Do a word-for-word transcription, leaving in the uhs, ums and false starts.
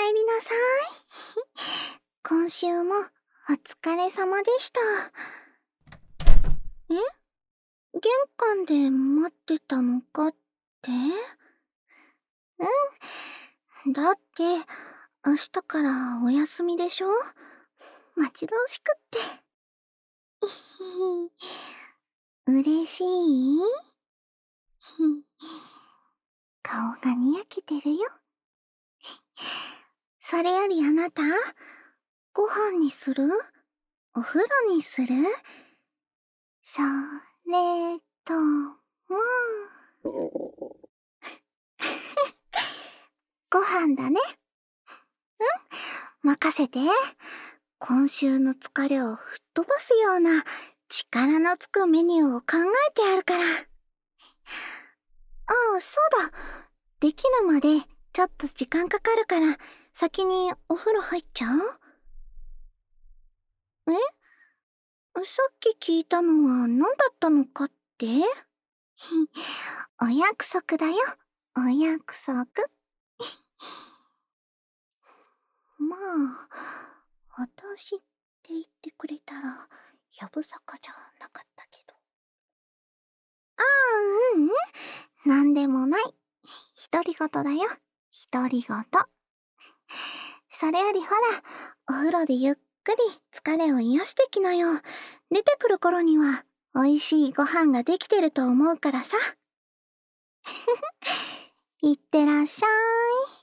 えりなさい。今週もお疲れ様でした。え？玄関で待ってたのかって？うん。だって、明日からお休みでしょ？待ち遠しくって。嬉しい？顔がにやけてるよ。それよりあなた、ご飯にする？お風呂にする？それとも、ご飯だね。うん、任せて。今週の疲れを吹っ飛ばすような力のつくメニューを考えてあるから。ああ、そうだ。できるまでちょっと時間かかるから、先にお風呂入っちゃう？え？さっき聞いたのは何だったのかって？お約束だよ、お約束。まあ、私って言ってくれたら、やぶさかじゃなかったけど。ああ、ううん、なんでもない。独り言だよ、独り言。それよりほら、お風呂でゆっくり疲れを癒してきなよ。出てくる頃には、美味しいご飯ができてると思うからさ。いってらっしゃい。